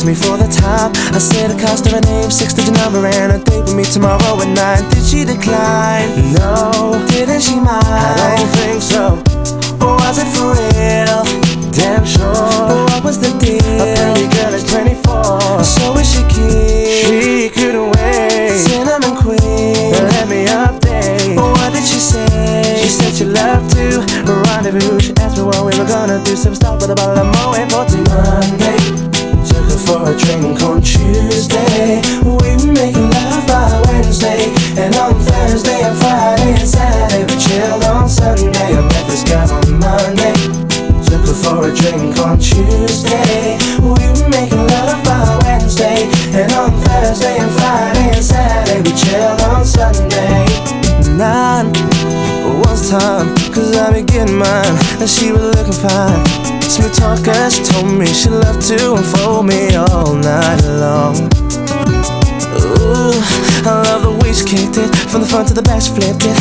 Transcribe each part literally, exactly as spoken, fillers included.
me for the time. I said the cost of a name, six-digit number, and a date with me tomorrow at nine. Did she decline? No. Didn't she mind? I don't think so. Or was it for real? Damn sure. What was the deal? A pretty girl is twenty-four, so is she keen? She couldn't wait. Cinnamon queen, let me update. What did she say? She said she loved to rendezvous. She asked me what we were gonna do. Some stop with a bottle of Moet for Monday. Took her for a drink on Tuesday. We were making love by Wednesday, and on Thursday and Friday and Saturday we chilled on Sunday. I met this girl on Monday. Took her for a drink on Tuesday. We were making love by Wednesday, and on Thursday and Friday and Saturday we chilled on Sunday. Nine was time, cause I be getting mine, and she was looking fine. Smooth talker, she told me she loved to unfold me all night long. Ooh, I love the way she kicked it, from the front to the back she flipped it.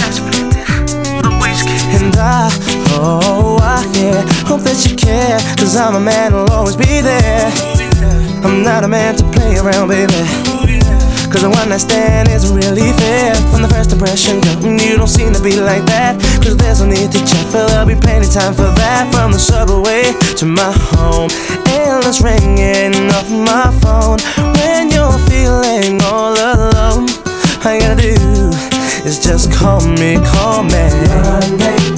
And I, oh I, yeah, hope that you care, cause I'm a man who'll always be there. I'm not a man to play around, baby, cause a one night stand isn't really fair. From the first impression, girl, you don't seem to be like that. Cause there's no need to check, for there'll be plenty time for that. From the subway to my home, endless ringing off my phone. When you're feeling all alone, all you gotta do is just call me, call me. Monday,